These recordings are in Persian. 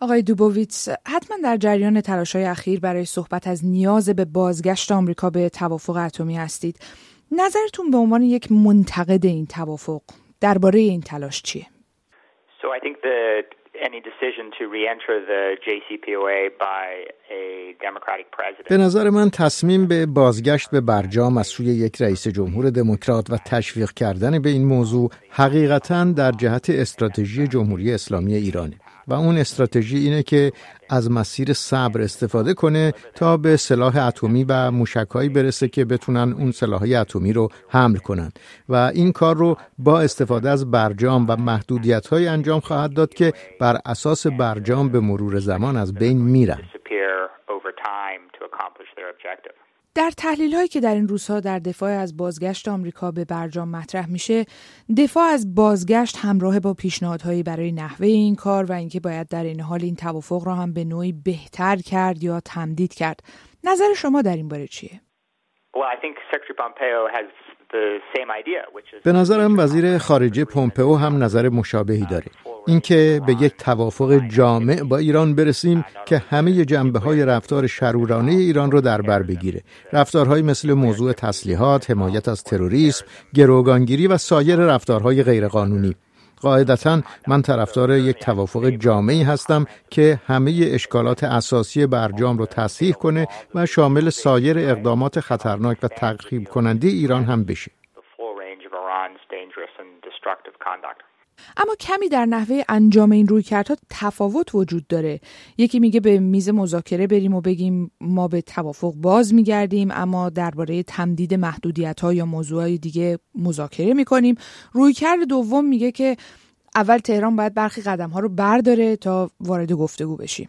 آقای دوبوویتس، حتما در جریان تلاش‌های اخیر برای صحبت از نیاز به بازگشت آمریکا به توافق اتمی هستید. نظرتون به عنوان یک منتقد این توافق درباره این تلاش چیه؟ So I think that any decision to re-enter the JCPOA by a Democratic president. به نظر من تصمیم به بازگشت به برجام از سوی یک رئیس جمهور دموکرات و تشویق کردن به این موضوع حقیقتاً در جهت استراتژی جمهوری اسلامی ایرانه و اون استراتژی اینه که از مسیر صبر استفاده کنه تا به سلاح اتمی و موشک‌هایی برسه که بتونن اون سلاح‌های اتمی رو حمل کنن و این کار رو با استفاده از برجام و محدودیت‌های انجام خواهد داد که بر اساس برجام به مرور زمان از بین میرن. در تحلیل‌هایی که در این روزها در دفاع از بازگشت آمریکا به برجام مطرح میشه، دفاع از بازگشت همراه با پیشنهادهایی برای نحوه این کار و اینکه باید در این حال این توافق را هم به نوعی بهتر کرد یا تمدید کرد. نظر شما در این باره چیه؟ به نظرم وزیر خارجه پومپئو هم نظر مشابهی داره. اینکه به یک توافق جامع با ایران برسیم که همه جنبه‌های رفتار شرورانه ایران رو در بر بگیره. رفتارهایی مثل موضوع تسلیحات، حمایت از تروریسم، گروگانگیری و سایر رفتارهای غیرقانونی. قاعدتاً من طرفدار یک توافق جامعی هستم که همه اشکالات اساسی برجام رو تصحیح کنه و شامل سایر اقدامات خطرناک و تخریب کننده ایران هم بشه. اما کمی در نحوه انجام این رویکردها تفاوت وجود داره. یکی میگه به میز مذاکره بریم و بگیم ما به توافق باز میگردیم، اما درباره تمدید محدودیت‌ها یا موضوعات دیگه مذاکره میکنیم. رویکرد دوم میگه که اول تهران باید برخی قدم‌ها رو برداره تا وارد گفتگو بشیم.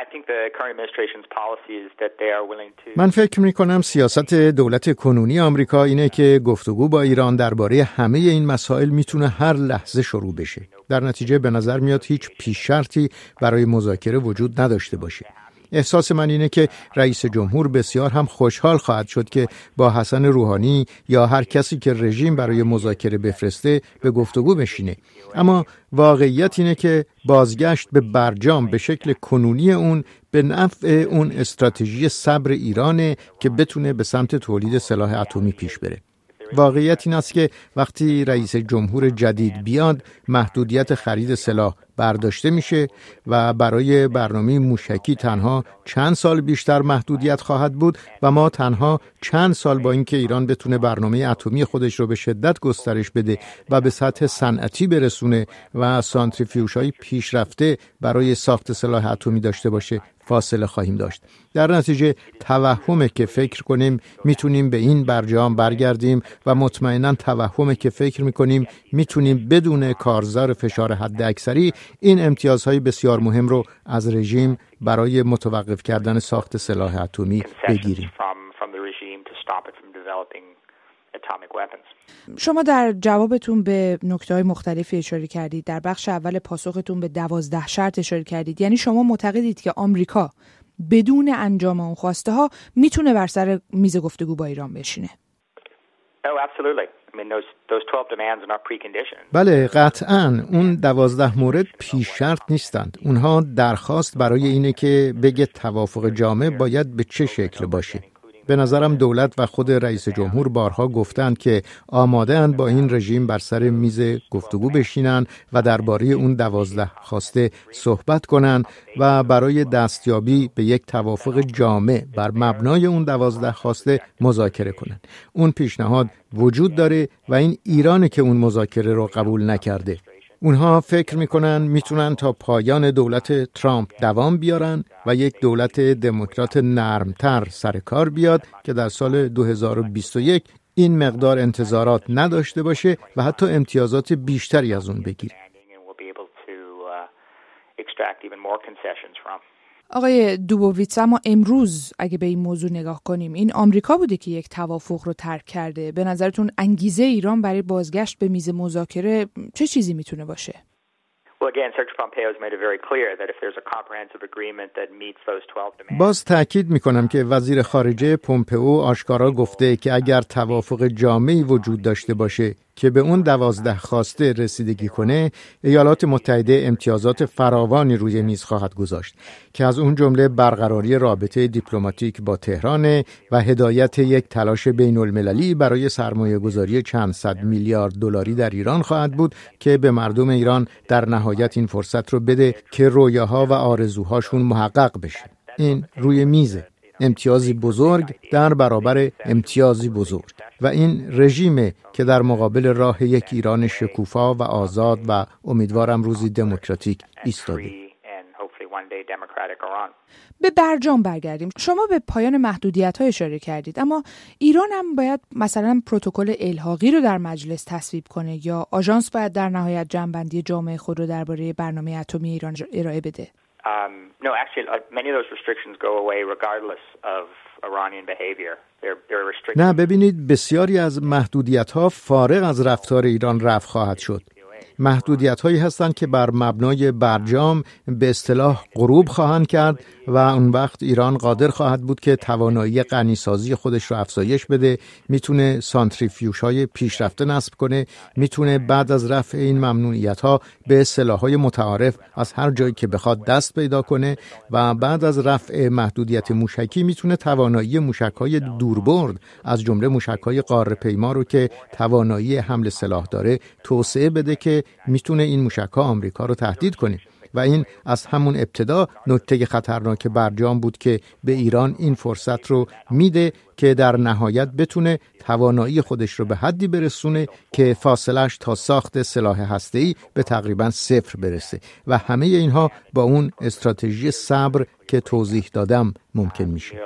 من فکر می‌کنم سیاست دولت کنونی آمریکا اینه که گفتگو با ایران درباره همه این مسائل میتونه هر لحظه شروع بشه. در نتیجه به نظر میاد هیچ پیش شرطی برای مذاکره وجود نداشته باشه. احساس من اینه که رئیس جمهور بسیار هم خوشحال خواهد شد که با حسن روحانی یا هر کسی که رژیم برای مذاکره بفرسته به گفتگو بشینه. اما واقعیت اینه که بازگشت به برجام به شکل کنونی اون به نفع اون استراتژی صبر ایرانه که بتونه به سمت تولید سلاح اتمی پیش بره. واقعیت این است که وقتی رئیس جمهور جدید بیاد محدودیت خرید سلاح برداشته میشه و برای برنامه موشکی تنها چند سال بیشتر محدودیت خواهد بود و ما تنها چند سال با اینکه ایران بتونه برنامه اتمی خودش رو به شدت گسترش بده و به سطح صنعتی برسونه و سانتریفیوژهای پیشرفته برای ساخت سلاح اتمی داشته باشه فاصله خواهیم داشت. در نتیجه توهمه که فکر کنیم میتونیم به این برجام برگردیم و مطمئناً توهمه که فکر میکنیم میتونیم بدون کارزار فشار حد اکثری این امتیازهای بسیار مهم رو از رژیم برای متوقف کردن ساخت سلاح اتمی بگیریم. شما در جوابتون به نکته‌های مختلفی اشاره کردید. در بخش اول پاسختون به 12 شرط اشاره کردید. یعنی شما معتقدید که آمریکا بدون انجام اون خواسته ها میتونه بر سر میز گفتگو با ایران بشینه؟ بله قطعاً اون 12 مورد پیش شرط نیستند. اونها درخواست برای اینه که بگه توافق جامع باید به چه شکل باشه. به نظرم دولت و خود رئیس جمهور بارها گفتند که آماده اند با این رژیم بر سر میز گفتگو بشینن و درباره اون 12 خواسته صحبت کنن و برای دستیابی به یک توافق جامع بر مبنای اون 12 خواسته مذاکره کنن. اون پیشنهاد وجود داره و این ایرانه که اون مذاکره رو قبول نکرده. اونها فکر میکنن میتونن تا پایان دولت ترامپ دوام بیارن و یک دولت دموکرات نرمتر سر کار بیاد که در سال 2021 این مقدار انتظارات نداشته باشه و حتی امتیازات بیشتری از اون بگیره. آقای دوبوویتس، اما امروز اگه به این موضوع نگاه کنیم، این آمریکا بوده که یک توافق رو ترک کرده. به نظرتون انگیزه ایران برای بازگشت به میز مذاکره چه چیزی میتونه باشه؟ باز تأکید میکنم که وزیر خارجه پومپئو آشکارا گفته که اگر توافق جامعی وجود داشته باشه که به اون 12 خواسته رسیدگی کنه، ایالات متحده امتیازات فراوانی روی میز خواهد گذاشت که از اون جمله برقراری رابطه دیپلماتیک با تهران و هدایت یک تلاش بین المللی برای سرمایه‌گذاری چند صد میلیارد دلاری در ایران خواهد بود که به مردم ایران در نهایت این فرصت رو بده که رویاها و آرزوهاشون محقق بشه. این روی میزه. امتیازی بزرگ در برابر امتیازی بزرگ و این رژیمه که در مقابل راه یک ایران شکوفا و آزاد و امیدوارم روزی دموکراتیک ایستاده. به برجام برگردیم. شما به پایان محدودیت‌ها اشاره کردید، اما ایران هم باید مثلا پروتکل الحاقی رو در مجلس تصویب کنه یا آژانس باید در نهایت جمع‌بندی جامعه خود رو درباره برنامه اتمی ایران ارائه بده؟ No, actually, many of those restrictions go away regardless of Iranian behavior. They're restrictions. نه، ببینید بسیاری از محدودیت‌ها فارغ از رفتار ایران رفع خواهد شد. محدودیت‌هایی هستند که بر مبنای برجام به اصطلاح غروب خواهند کرد و اون وقت ایران قادر خواهد بود که توانایی غنیسازی خودش رو افزایش بده، میتونه سانتریفیوژهای پیشرفته نصب کنه، میتونه بعد از رفع این ممنوعیت‌ها به سلاح‌های متعارف از هر جایی که بخواد دست پیدا کنه و بعد از رفع محدودیت موشکی میتونه توانایی موشک‌های دوربرد از جمله موشک‌های قاره‌پیما رو که توانایی حمل سلاح داره توسعه بده که میتونه این موشک‌ها آمریکا رو تهدید کنه. و این از همون ابتدا نکته خطرناک برجام بود که به ایران این فرصت رو میده که در نهایت بتونه توانایی خودش رو به حدی برسونه که فاصلش تا ساخت سلاح هسته‌ای به تقریباً صفر برسه و همه اینها با اون استراتژی صبر که توضیح دادم ممکن میشه.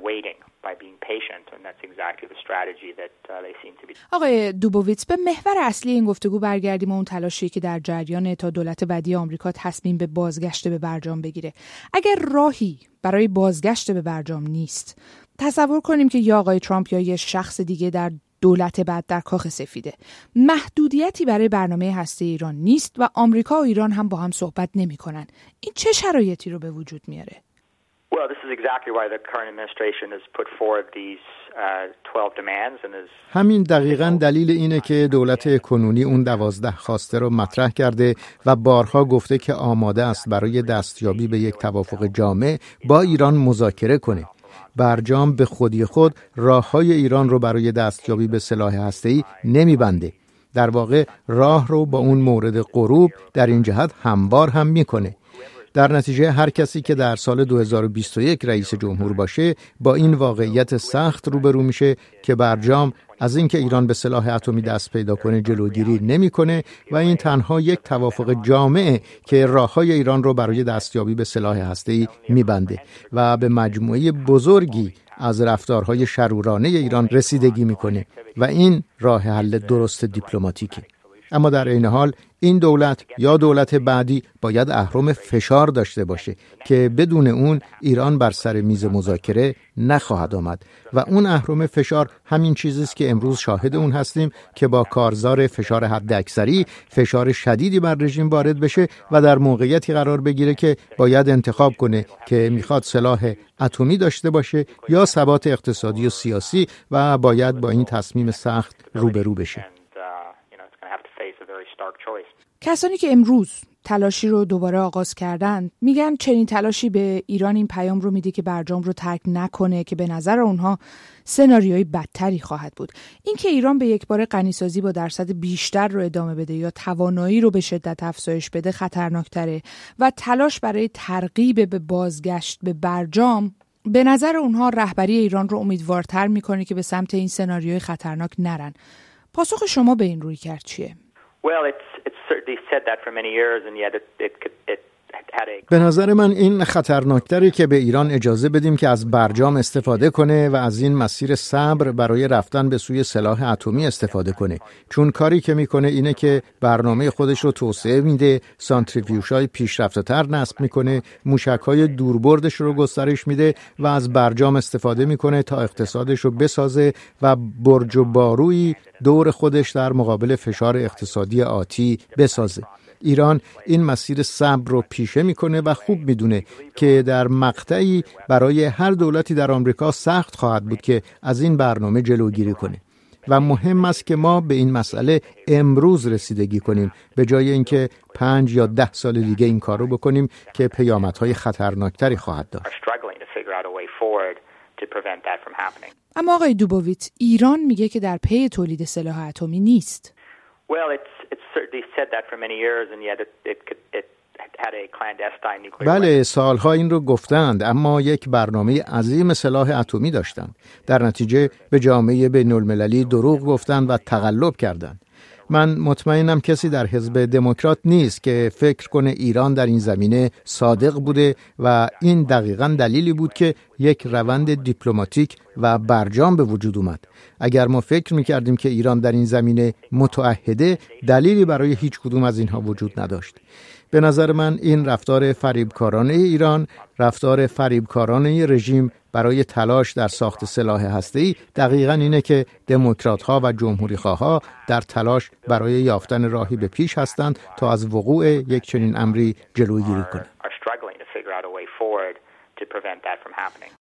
آقای دوبوویتس، به محور اصلی این گفتگو برگردیم و اون تلاشی که در جریان تا دولت بعدی آمریکا تصمیم به بازگشت به برجام بگیره. اگر راهی برای بازگشت به برجام نیست، تصور کنیم که یا آقای ترامپ یا یه شخص دیگه در دولت بعد در کاخ سفیده، محدودیتی برای برنامه هسته ایران نیست و آمریکا و ایران هم با هم صحبت نمی‌کنن. این چه شرایطی رو به وجود میاره؟ Well, this is exactly why the current administration has put forward these 12 demands and is همین دقیقاً دلیل اینه که دولت کنونی اون 12 خواسته رو مطرح کرده و بارها گفته که آماده است برای دستیابی به یک توافق جامع با ایران مذاکره کنه. برجام به خودی خود راههای ایران رو برای دستیابی به سلاح هسته‌ای نمی‌بنده. در واقع راه رو با اون مورد غروب در این جهت هموار هم می‌کنه. در نتیجه هر کسی که در سال 2021 رئیس جمهور باشه با این واقعیت سخت روبرو میشه که برجام از اینکه ایران به سلاح اتمی دست پیدا کنه جلوگیری نمیکنه و این تنها یک توافق جامعه که راههای ایران رو برای دستیابی به سلاح هسته‌ای میبنده و به مجموعه بزرگی از رفتارهای شرورانه ایران رسیدگی میکنه و این راه حل درست دیپلماتیکه. اما در این حال این دولت یا دولت بعدی باید اهرم فشار داشته باشه که بدون اون ایران بر سر میز مذاکره نخواهد آمد و اون اهرم فشار همین چیزی است که امروز شاهد اون هستیم که با کارزار فشار حداکثری فشار شدیدی بر رژیم وارد بشه و در موقعیتی قرار بگیره که باید انتخاب کنه که میخواد سلاح اتمی داشته باشه یا ثبات اقتصادی و سیاسی و باید با این تصمیم سخت روبرو بشه. کسانی که امروز تلاشی رو دوباره آغاز کردن میگن چنین تلاشی به ایران این پیام رو میده که برجام رو ترک نکنه که به نظر اونها سناریوی بدتری خواهد بود. این که ایران به یک بار غنیسازی با درصد بیشتر رو ادامه بده یا توانایی رو به شدت افزایش بده خطرناکتره و تلاش برای ترغیب به بازگشت به برجام به نظر اونها رهبری ایران رو امیدوارتر میکنه که به سمت این سناریوی خطرناک نرن. پاسخ شما به این رویکرد چیه؟ Well, it's certainly said that for many years, and yet it had a. به نظر من این خطرناکتره که به ایران اجازه بدیم که از برجام استفاده کنه و از این مسیر صبر برای رفتن به سوی سلاح اتمی استفاده کنه، چون کاری که میکنه اینه که برنامه خودش رو توسعه میده، سانتریفیوژهای پیشرفته‌تر نصب میکنه، موشک‌های دوربردش رو گسترش میده و از برجام استفاده میکنه تا اقتصادش رو بسازه و برج و بارویی دور خودش در مقابل فشار اقتصادی آتی بسازه. ایران این مسیر صبر رو پیشه میکنه و خوب میدونه که در مقطعی برای هر دولتی در آمریکا سخت خواهد بود که از این برنامه جلوگیری کنه و مهم است که ما به این مسئله امروز رسیدگی کنیم به جای اینکه 5 یا 10 سال دیگه این کارو بکنیم که پیامدهای خطرناکتری خواهد داشت. اما آقای دوبوویتز، ایران میگه که در پی تولید سلاح اتمی نیست. بله، سالها این رو گفتند، اما یک برنامه عظیم سلاح اتمی داشتند. در نتیجه به جامعه بین‌المللی دروغ گفتند و تقلب کردند. من مطمئنم کسی در حزب دموکرات نیست که فکر کنه ایران در این زمینه صادق بوده و این دقیقاً دلیلی بود که یک روند دیپلماتیک و برجام به وجود اومد. اگر ما فکر می‌کردیم که ایران در این زمینه متعهده، دلیلی برای هیچ کدوم از اینها وجود نداشت. به نظر من این رفتار فریبکارانه ایران، رفتار فریبکارانه رژیم برای تلاش در ساخت سلاح هسته‌ای دقیقاً اینه که دموکرات‌ها و جمهوری‌خواها در تلاش برای یافتن راهی به پیش هستند تا از وقوع یک چنین امری جلوگیری کنند.